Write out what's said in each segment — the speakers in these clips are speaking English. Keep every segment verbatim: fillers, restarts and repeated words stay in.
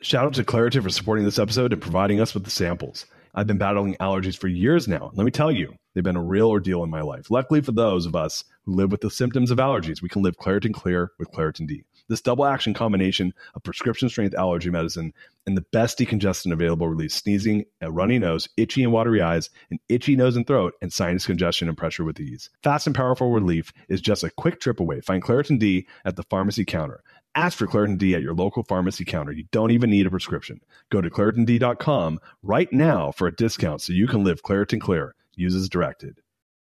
Shout out to Claritin for supporting this episode and providing us with the samples. I've been battling allergies for years now. Let me tell you, they've been a real ordeal in my life. Luckily for those of us who live with the symptoms of allergies, we can live Claritin Clear with Claritin D. This double action combination of prescription strength allergy medicine and the best decongestant available relieves sneezing, a runny nose, itchy and watery eyes, an itchy nose and throat, and sinus congestion and pressure with ease. Fast and powerful relief is just a quick trip away. Find Claritin D at the pharmacy counter. Ask for Claritin D at your local pharmacy counter. You don't even need a prescription. Go to Claritin D dot com right now for a discount so you can live Claritin Clear. Use as directed.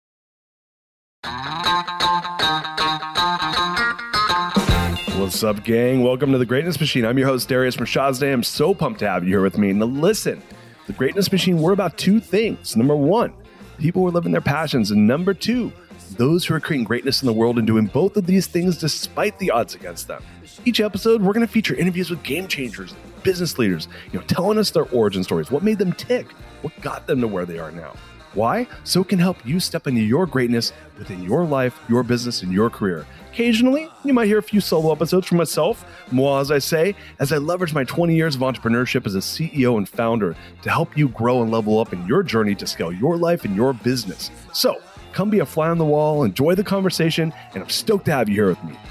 What's up, gang? Welcome to The Greatness Machine. I'm your host, Darius Mirshahzadeh. I'm so pumped to have you here with me. Now listen, The Greatness Machine, we're about two things. Number one, people who are living their passions. And number two, those who are creating greatness in the world and doing both of these things despite the odds against them. Each episode, we're going to feature interviews with game changers, business leaders, you know, telling us their origin stories, what made them tick, what got them to where they are now. Why? So it can help you step into your greatness within your life, your business, and your career. Occasionally, you might hear a few solo episodes from myself, moi as I say, as I leverage my twenty years of entrepreneurship as a C E O and founder to help you grow and level up in your journey to scale your life and your business. So come be a fly on the wall, enjoy the conversation, and I'm stoked to have you here with me.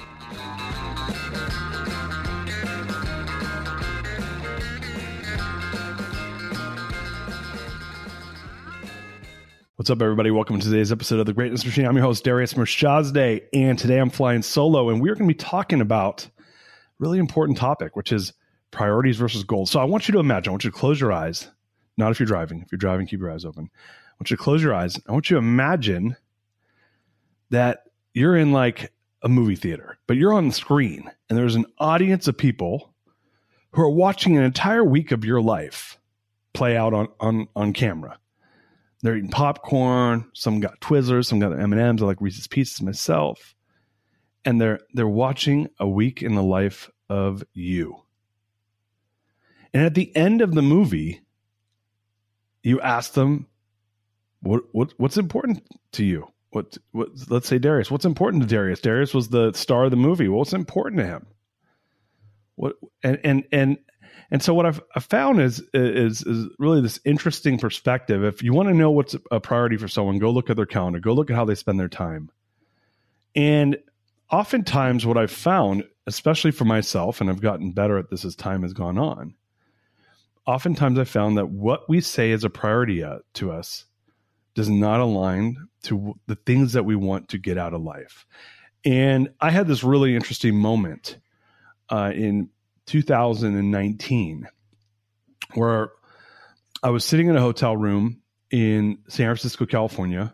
What's up, everybody? Welcome to today's episode of The Greatness Machine. I'm your host, Darius Mirshahzadeh, and today I'm flying solo, and we're going to be talking about a really important topic, which is priorities versus goals. So I want you to imagine, I want you to close your eyes, not if you're driving. If you're driving, keep your eyes open. I want you to close your eyes. I want you to imagine that you're in like a movie theater, but you're on the screen, and there's an audience of people who are watching an entire week of your life play out on, on, on camera. They're eating popcorn. Some got Twizzlers. Some got M and M's. I like Reese's Pieces myself. And they're they're watching a week in the life of you. And at the end of the movie, you ask them, "What what what's important to you? What what? Let's say Darius. What's important to Darius? Darius was the star of the movie. What's important to him? What and and and." And so what I've, I've found is, is is really this interesting perspective. If you want to know what's a priority for someone, go look at their calendar. Go look at how they spend their time. And oftentimes what I've found, especially for myself, and I've gotten better at this as time has gone on, oftentimes I've found that what we say is a priority uh, to us does not align to the things that we want to get out of life. And I had this really interesting moment uh, in two thousand nineteen, where I was sitting in a hotel room in San Francisco, California,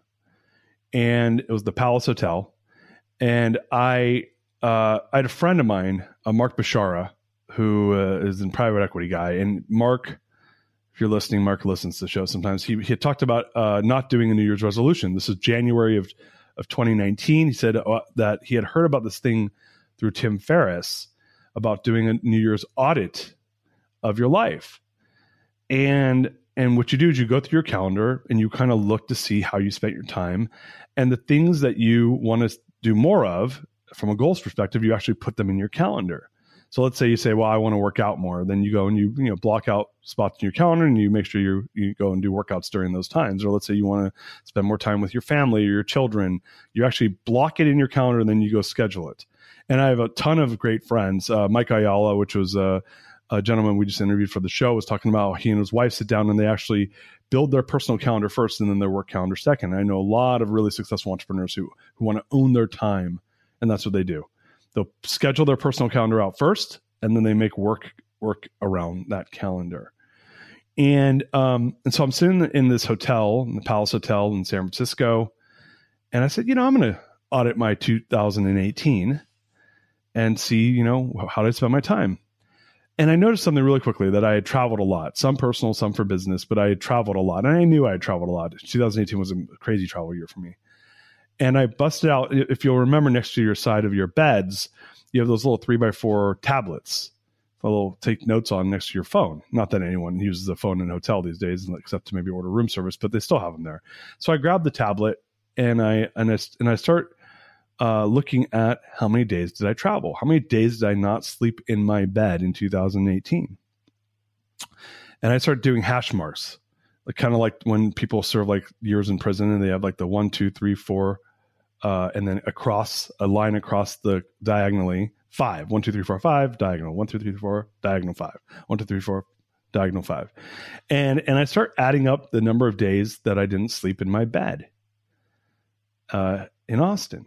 and it was the Palace Hotel. And I, uh, I had a friend of mine, uh, Mark Bashara, who uh, is a private equity guy. And Mark, if you're listening, Mark listens to the show sometimes. He, he had talked about uh, not doing a New Year's resolution. This is January of, of twenty nineteen. He said uh, that he had heard about this thing through Tim Ferriss about doing a New Year's audit of your life. And and what you do is you go through your calendar and you kind of look to see how you spent your time. And the things that you want to do more of from a goals perspective, you actually put them in your calendar. So let's say you say, well, I want to work out more. Then you go and you, you know, block out spots in your calendar and you make sure you you go and do workouts during those times. Or let's say you want to spend more time with your family or your children. You actually block it in your calendar and then you go schedule it. And I have a ton of great friends. Uh, Mike Ayala, which was a, a gentleman we just interviewed for the show, was talking about how he and his wife sit down and they actually build their personal calendar first and then their work calendar second. And I know a lot of really successful entrepreneurs who, who want to own their time, and that's what they do. They'll schedule their personal calendar out first, and then they make work work around that calendar. And um, and so I'm sitting in this hotel, in the Palace Hotel in San Francisco, and I said, you know, I'm going to audit my two thousand eighteen and see, you know, how did I spend my time? And I noticed something really quickly, that I had traveled a lot, some personal, some for business, but I had traveled a lot. And I knew I had traveled a lot. two thousand eighteen was a crazy travel year for me. And I busted out, if you'll remember, next to your side of your beds, you have those little three by four tablets, a little take notes on next to your phone. Not that anyone uses a phone in a hotel these days, except to maybe order room service, but they still have them there. So I grabbed the tablet and I, and I, and I start Uh, looking at how many days did I travel? How many days did I not sleep in my bed in two thousand eighteen? And I started doing hash marks, like kind of like when people serve like years in prison and they have like the one, two, three, four, uh, and then across a line across the diagonally five, one, two, three, four, five, diagonal, one, two, three, four, diagonal five, one, two, three, four, diagonal five. And, and I start adding up the number of days that I didn't sleep in my bed, uh, in Austin.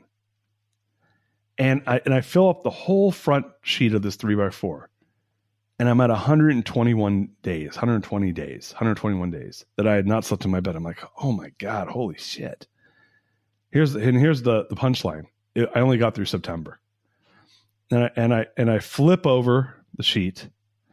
And I, and I fill up the whole front sheet of this three by four. And I'm at one hundred twenty-one days, one hundred twenty days, one hundred twenty-one days that I had not slept in my bed. I'm like, oh my God, holy shit. Here's the, and here's the, the punchline. It, I only got through September. And I, and I, and I flip over the sheet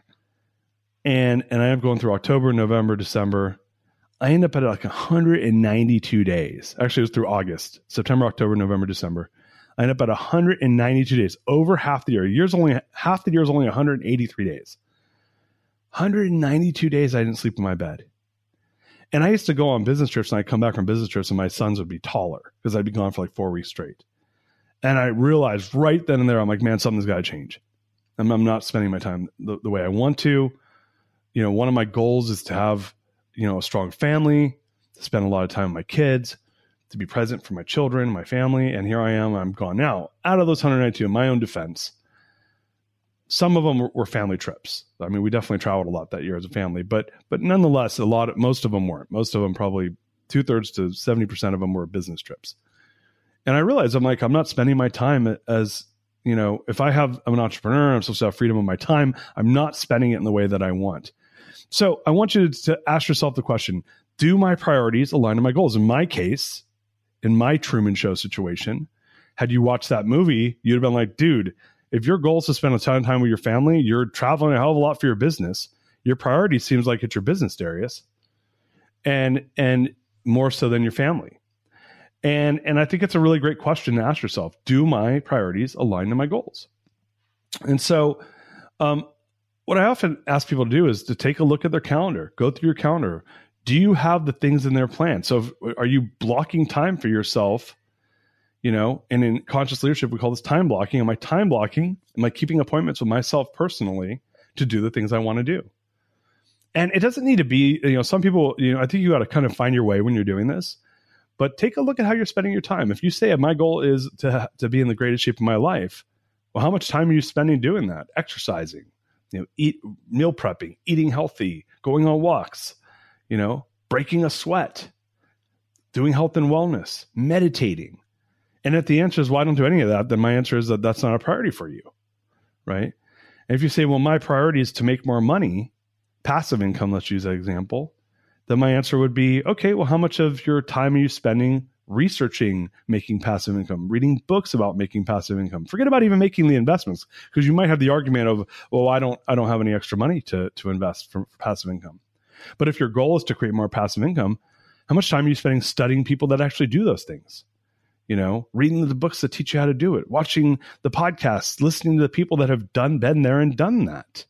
and, and I am going through October, November, December. I end up at like one hundred ninety-two days. Actually, it was through August, September, October, November, December. I end up at one hundred ninety-two days, over half the year. Year's only half the year is only one hundred eighty-three days. one hundred ninety-two days I didn't sleep in my bed. And I used to go on business trips and I'd come back from business trips and my sons would be taller because I'd be gone for like four weeks straight. And I realized right then and there, I'm like, man, something's got to change. I'm, I'm not spending my time the, the way I want to. You know, one of my goals is to have, you know, a strong family, to spend a lot of time with my kids, to be present for my children, my family. And here I am, I'm gone now. Out of those one hundred ninety-two, in my own defense, some of them were, were family trips. I mean, we definitely traveled a lot that year as a family, but but nonetheless, a lot of, most of them weren't. Most of them, probably two thirds to seventy percent of them were business trips. And I realized I'm like, I'm not spending my time as, you know, if I have, I'm an entrepreneur, I'm supposed to have freedom of my time. I'm not spending it in the way that I want. So I want you to ask yourself the question, do my priorities align to my goals? In my case, in my Truman Show situation, had you watched that movie, you'd have been like, dude, if your goal is to spend a ton of time with your family, you're traveling a hell of a lot for your business. Your priority seems like it's your business, Darius, and and more so than your family. And and I think it's a really great question to ask yourself. Do my priorities align to my goals? And so um, what I often ask people to do is to take a look at their calendar, go through your calendar. Do you have the things in their plan? So if, are you blocking time for yourself? You know, and in conscious leadership, we call this time blocking. Am I time blocking? Am I keeping appointments with myself personally to do the things I want to do? And it doesn't need to be, you know, some people, you know, I think you got to kind of find your way when you're doing this, but take a look at how you're spending your time. If you say, my goal is to, to be in the greatest shape of my life, well, how much time are you spending doing that? Exercising, you know, eat, meal prepping, eating healthy, going on walks, you know, breaking a sweat, doing health and wellness, meditating. And if the answer is, well, I don't do any of that, then my answer is that that's not a priority for you, right? And if you say, well, my priority is to make more money, passive income, let's use that example, then my answer would be, okay, well, how much of your time are you spending researching making passive income, reading books about making passive income? Forget about even making the investments, because you might have the argument of, well, I don't, I don't have any extra money to, to invest for, for passive income. But if your goal is to create more passive income, how much time are you spending studying people that actually do those things? You know, reading the books that teach you how to do it, watching the podcasts, listening to the people that have done, been there and done that.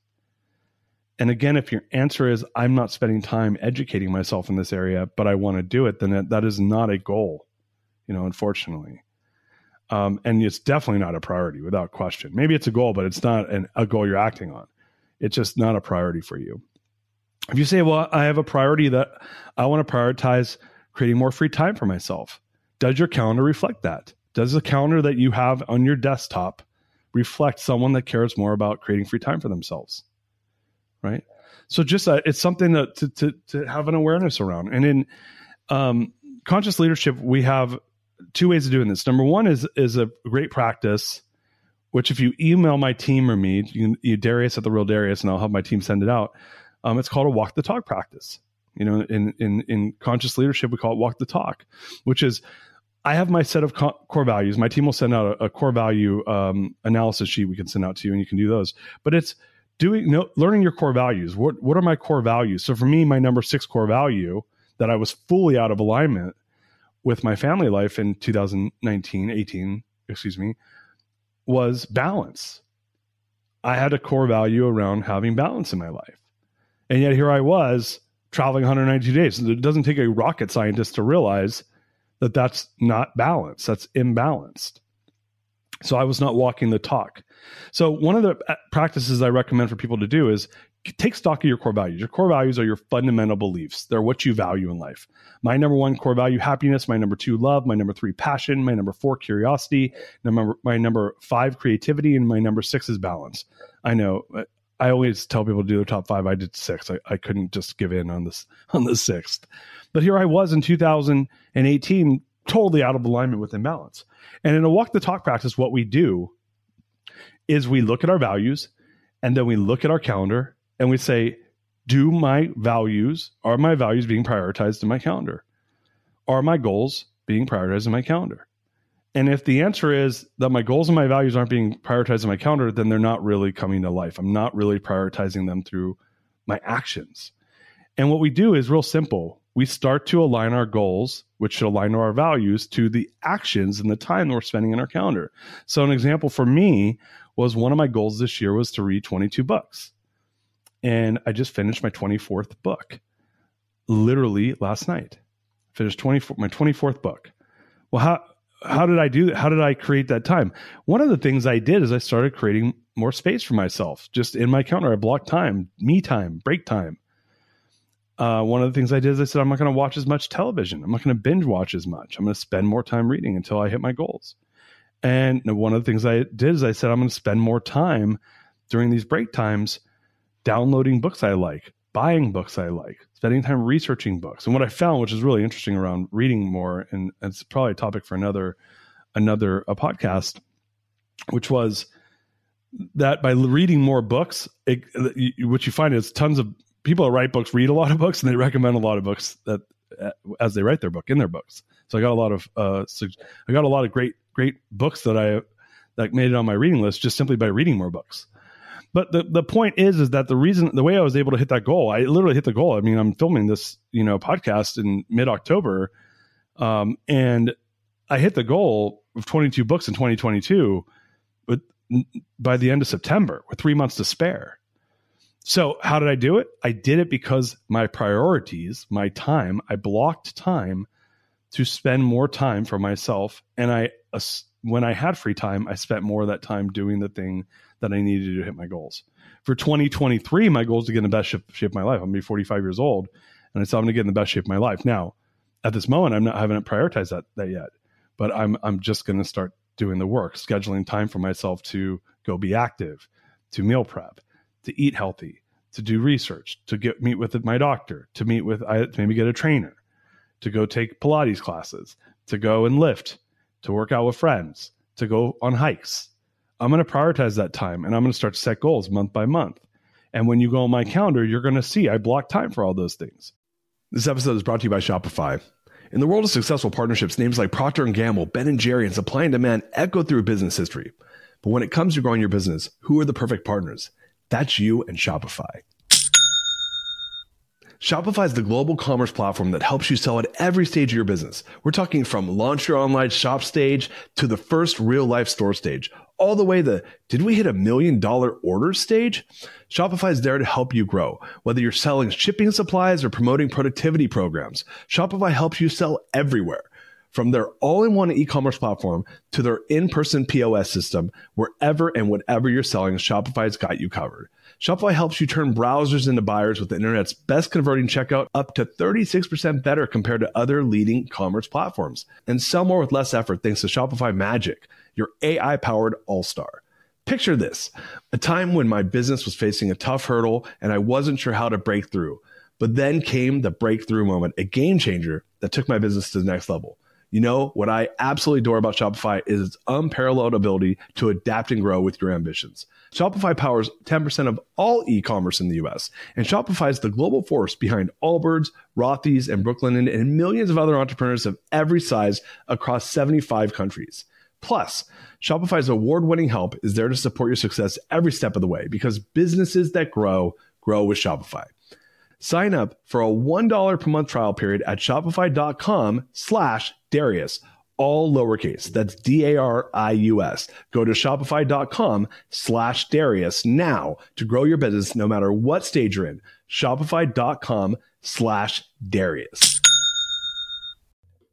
And again, if your answer is, I'm not spending time educating myself in this area, but I want to do it, then that, that is not a goal, you know, unfortunately. Um, and it's definitely not a priority without question. Maybe it's a goal, but it's not an, a goal you're acting on. It's just not a priority for you. If you say, well, I have a priority that I want to prioritize creating more free time for myself. Does your calendar reflect that? Does the calendar that you have on your desktop reflect someone that cares more about creating free time for themselves? Right? So just uh, it's something that, to, to, to have an awareness around. And in um, conscious leadership, we have two ways of doing this. Number one is, is a great practice, which if you email my team or me, you can you Darius at The Real Darius, and I'll have my team send it out. Um, it's called a walk the talk practice. You know, in, in, in conscious leadership, we call it walk the talk, which is, I have my set of co- core values. My team will send out a, a core value um, analysis sheet we can send out to you, and you can do those. But it's doing, no, learning your core values. What what are my core values? So for me, my number six core value that I was fully out of alignment with my family life in two thousand nineteen, eighteen, excuse me, was balance. I had a core value around having balance in my life. And yet here I was traveling one hundred ninety-two days. It doesn't take a rocket scientist to realize that that's not balanced. That's imbalanced. So I was not walking the talk. So one of the practices I recommend for people to do is take stock of your core values. Your core values are your fundamental beliefs. They're what you value in life. My number one core value, happiness. My number two, love. My number three, passion. My number four, curiosity. Number, my number five, creativity. And my number six is balance. I know I always tell people to do their top five. I did six. I, I couldn't just give in on this on the sixth. But here I was in two thousand eighteen, totally out of alignment with imbalance. And in a walk the talk practice, what we do is we look at our values, and then we look at our calendar and we say, do my values, are my values being prioritized in my calendar? Are my goals being prioritized in my calendar? And if the answer is that my goals and my values aren't being prioritized in my calendar, then they're not really coming to life. I'm not really prioritizing them through my actions. And what we do is real simple. We start to align our goals, which should align to our values, to the actions and the time that we're spending in our calendar. So an example for me was one of my goals this year was to read twenty-two books. And I just finished my twenty-fourth book, literally last night. Finished twenty-four, my twenty-fourth book. Well, how how did I do that? How did I create that time? One of the things I did is I started creating more space for myself. Just in my calendar, I blocked time, me time, break time. Uh, one of the things I did is I said, I'm not going to watch as much television. I'm not going to binge watch as much. I'm going to spend more time reading until I hit my goals. And one of the things I did is I said, I'm going to spend more time during these break times downloading books I like, buying books I like, spending time researching books. And what I found, which is really interesting around reading more, and it's probably a topic for another, another a podcast, which was that by reading more books, it, what you find is tons of people that write books read a lot of books, and they recommend a lot of books that uh, as they write their book in their books. So I got a lot of uh, I got a lot of great great books that I that made it on my reading list just simply by reading more books. But the, the point is, is that the reason, the way I was able to hit that goal, I literally hit the goal. I mean, I'm filming this, you know, podcast in mid-October, um, and I hit the goal of twenty-two books in twenty twenty-two with, by the end of September with three months to spare. So how did I do it? I did it because my priorities, my time, I blocked time to spend more time for myself. And I, uh, when I had free time, I spent more of that time doing the thing that I needed to hit my goals. For twenty twenty-three, my goal is to get in the best shape, shape of my life. I'm going to be forty-five years old, and I said I'm going to get in the best shape of my life. Now, at this moment, I'm not I haven't prioritized that, that yet, but I'm I'm just going to start doing the work, scheduling time for myself to go be active, to meal prep, to eat healthy, to do research, to get meet with my doctor, to meet with I maybe get a trainer, to go take Pilates classes, to go and lift, to work out with friends, to go on hikes. I'm going to prioritize that time, and I'm going to start to set goals month by month. And when you go on my calendar, you're going to see I block time for all those things. This episode is brought to you by Shopify. In the world of successful partnerships, names like Procter and Gamble, Ben and Jerry, and Supply and Demand echo through business history. But when it comes to growing your business, who are the perfect partners? That's you and Shopify. Shopify is the global commerce platform that helps you sell at every stage of your business. We're talking from launch your online shop stage to the first real life store stage, all the way to, did we hit a million dollar order stage? Shopify is there to help you grow. Whether you're selling shipping supplies or promoting productivity programs, Shopify helps you sell everywhere. From their all-in-one e-commerce platform to their in-person P O S system, wherever and whatever you're selling, Shopify's got you covered. Shopify helps you turn browsers into buyers with the internet's best converting checkout, up to thirty-six percent better compared to other leading commerce platforms. And sell more with less effort thanks to Shopify Magic, your A I-powered all-star. Picture this, a time when my business was facing a tough hurdle and I wasn't sure how to break through. But then came the breakthrough moment, a game changer that took my business to the next level. You know, what I absolutely adore about Shopify is its unparalleled ability to adapt and grow with your ambitions. Shopify powers ten percent of all e-commerce in the U S, and Shopify is the global force behind Allbirds, Rothy's, and Brooklinen, and millions of other entrepreneurs of every size across seventy-five countries. Plus, Shopify's award-winning help is there to support your success every step of the way, because businesses that grow, grow with Shopify. Sign up for a one dollar per month trial period at shopify.com slash Darius, all lowercase. That's D A R I U S. Go to shopify.com slash Darius now to grow your business no matter what stage you're in. Shopify.com slash Darius.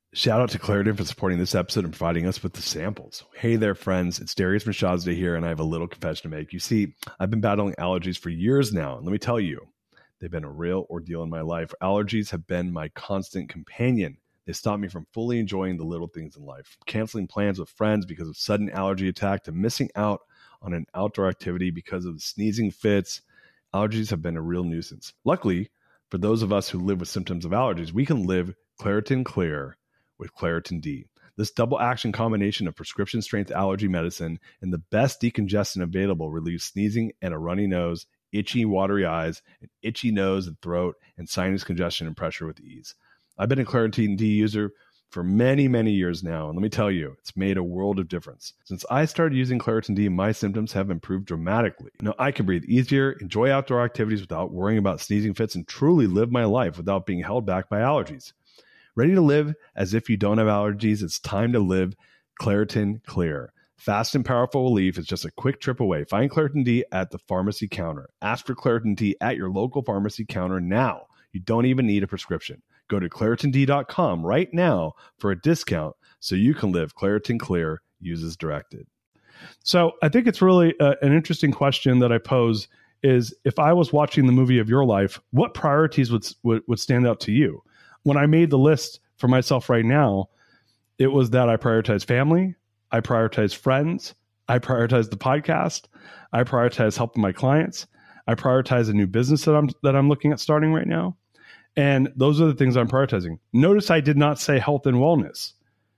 Shout out to Claritin for supporting this episode and providing us with the samples. Hey there, friends. It's Darius Mirshahzadeh here, and I have a little confession to make. You see, I've been battling allergies for years now, and let me tell you, they've been a real ordeal in my life. Allergies have been my constant companion. They stop me from fully enjoying the little things in life, canceling plans with friends because of sudden allergy attack, to missing out on an outdoor activity because of the sneezing fits. Allergies have been a real nuisance. Luckily, for those of us who live with symptoms of allergies, we can live Claritin Clear with Claritin D. This double action combination of prescription strength allergy medicine and the best decongestant available relieves sneezing and a runny nose, itchy, watery eyes, an itchy nose and throat, and sinus congestion and pressure with ease. I've been a Claritin D user for many, many years now, and let me tell you, it's made a world of difference. Since I started using Claritin D, my symptoms have improved dramatically. Now I can breathe easier, enjoy outdoor activities without worrying about sneezing fits, and truly live my life without being held back by allergies. Ready to live as if you don't have allergies? It's time to live Claritin Clear. Fast and powerful relief is just a quick trip away. Find Claritin D at the pharmacy counter. Ask for Claritin D at your local pharmacy counter now. You don't even need a prescription. Go to Claritin D dot com right now for a discount so you can live Claritin Clear. Use as directed. So I think it's really uh, an interesting question that I pose is, if I was watching the movie of your life, what priorities would, would, would stand out to you? When I made the list for myself right now, it was that I prioritize family, I prioritize friends, I prioritize the podcast, I prioritize helping my clients, I prioritize a new business that I'm that I'm looking at starting right now. And those are the things I'm prioritizing. Notice I did not say health and wellness.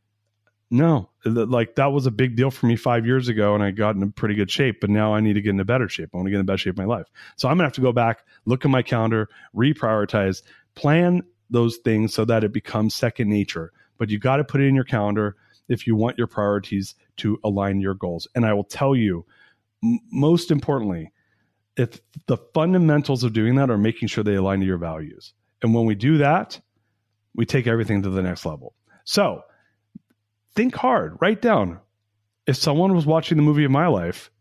No, like that was a big deal for me five years ago, and I got in a pretty good shape, but now I need to get into better shape. I want to get in the best shape of my life. So I'm gonna have to go back, look at my calendar, reprioritize, plan those things so that it becomes second nature. But you got to put it in your calendar if you want your priorities to align your goals. And I will tell you, m- most importantly, if the fundamentals of doing that are making sure they align to your values. And when we do that, we take everything to the next level. So think hard, write down. If someone was watching the movie of my life,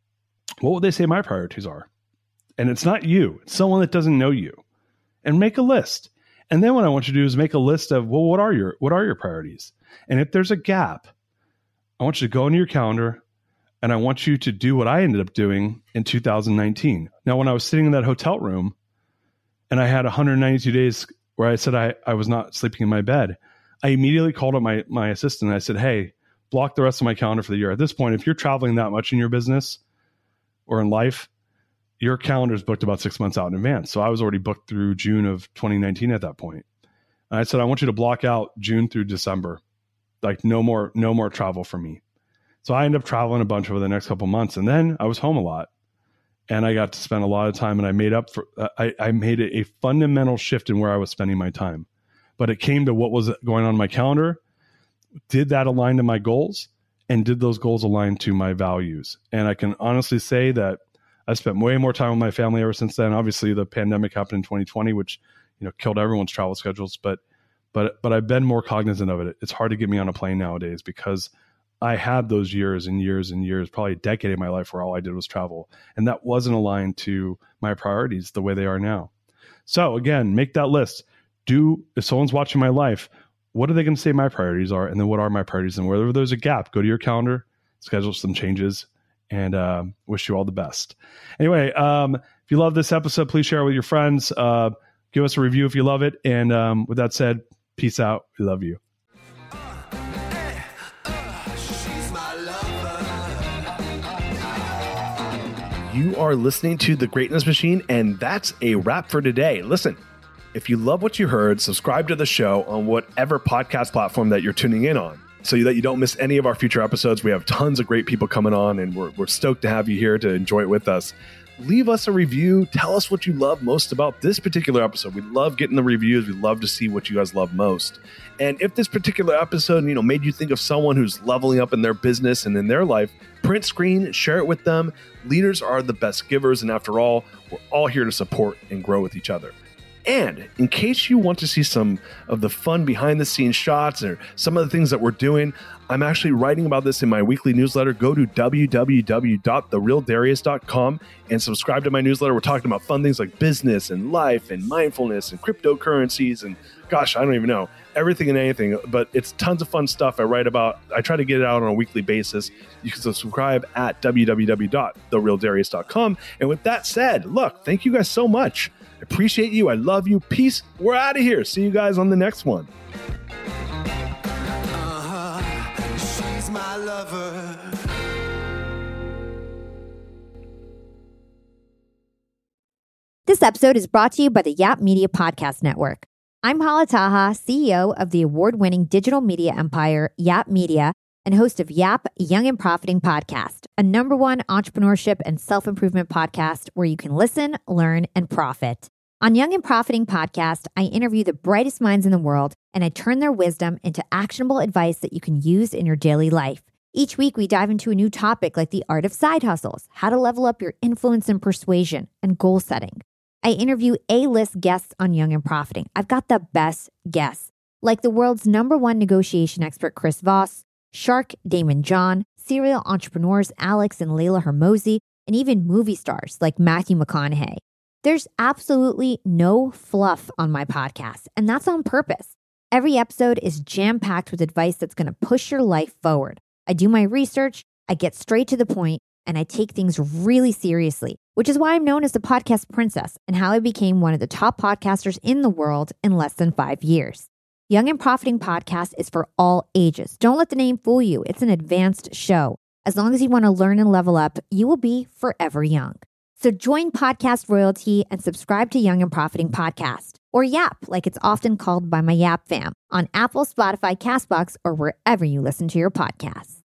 what would they say my priorities are? And it's not you, it's someone that doesn't know you. And make a list. And then what I want you to do is make a list of, well, what are your what are your priorities? And if there's a gap, I want you to go into your calendar and I want you to do what I ended up doing in two thousand nineteen. Now, when I was sitting in that hotel room and I had one hundred ninety-two days where I said I, I was not sleeping in my bed, I immediately called up my, my assistant and I said, hey, block the rest of my calendar for the year. At this point, if you're traveling that much in your business or in life, your calendar is booked about six months out in advance. So I was already booked through June of twenty nineteen at that point. And I said, I want you to block out June through December. Like no more, no more travel for me. So I ended up traveling a bunch over the next couple of months. And then I was home a lot and I got to spend a lot of time, and I made up for, uh, I, I made a, a fundamental shift in where I was spending my time. But it came to what was going on in my calendar. Did that align to my goals? And did those goals align to my values? And I can honestly say that I spent way more time with my family ever since then. Obviously, the pandemic happened in twenty twenty, which you know killed everyone's travel schedules. But but but I've been more cognizant of it. It's hard to get me on a plane nowadays because I had those years and years and years, probably a decade of my life where all I did was travel, and that wasn't aligned to my priorities the way they are now. So again, make that list. Do if someone's watching my life, what are they going to say my priorities are, and then what are my priorities? And wherever there's a gap, go to your calendar, schedule some changes. And uh, wish you all the best. Anyway, um, if you love this episode, please share it with your friends. Uh, give us a review if you love it. And um, with that said, peace out. We love you. You are listening to The Greatness Machine, and that's a wrap for today. Listen, if you love what you heard, subscribe to the show on whatever podcast platform that you're tuning in on, so that you don't miss any of our future episodes. We have tons of great people coming on, and we're, we're stoked to have you here to enjoy it with us. Leave us a review. Tell us what you love most about this particular episode. We love getting the reviews. We love to see what you guys love most. And if this particular episode, you know, made you think of someone who's leveling up in their business and in their life, print screen, share it with them. Leaders are the best givers. And after all, we're all here to support and grow with each other. And in case you want to see some of the fun behind the scenes shots or some of the things that we're doing, I'm actually writing about this in my weekly newsletter. Go to w w w dot the real darius dot com and subscribe to my newsletter. We're talking about fun things like business and life and mindfulness and cryptocurrencies and gosh, I don't even know, everything and anything, but it's tons of fun stuff I write about. I try to get it out on a weekly basis. You can subscribe at w w w dot the real darius dot com. And with that said, look, thank you guys so much. I appreciate you. I love you. Peace. We're out of here. See you guys on the next one. My lover. This episode is brought to you by the Yap Media Podcast Network. I'm Hala Taha, C E O of the award-winning digital media empire, Yap Media, and host of Yap Young and Profiting Podcast, a number one entrepreneurship and self-improvement podcast where you can listen, learn, and profit. On Young and Profiting Podcast, I interview the brightest minds in the world, and I turn their wisdom into actionable advice that you can use in your daily life. Each week, we dive into a new topic like the art of side hustles, how to level up your influence and persuasion, and goal setting. I interview A-list guests on Young and Profiting. I've got the best guests, like the world's number one negotiation expert, Chris Voss, Shark Damon John, serial entrepreneurs Alex and Layla Hermosi, and even movie stars like Matthew McConaughey. There's absolutely no fluff on my podcast, and that's on purpose. Every episode is jam-packed with advice that's going to push your life forward. I do my research, I get straight to the point, and I take things really seriously, which is why I'm known as the podcast princess and how I became one of the top podcasters in the world in less than five years. Young and Profiting Podcast is for all ages. Don't let the name fool you. It's an advanced show. As long as you want to learn and level up, you will be forever young. So join Podcast Royalty and subscribe to Young and Profiting Podcast, or Yap, like it's often called by my Yap fam, on Apple, Spotify, CastBox, or wherever you listen to your podcasts.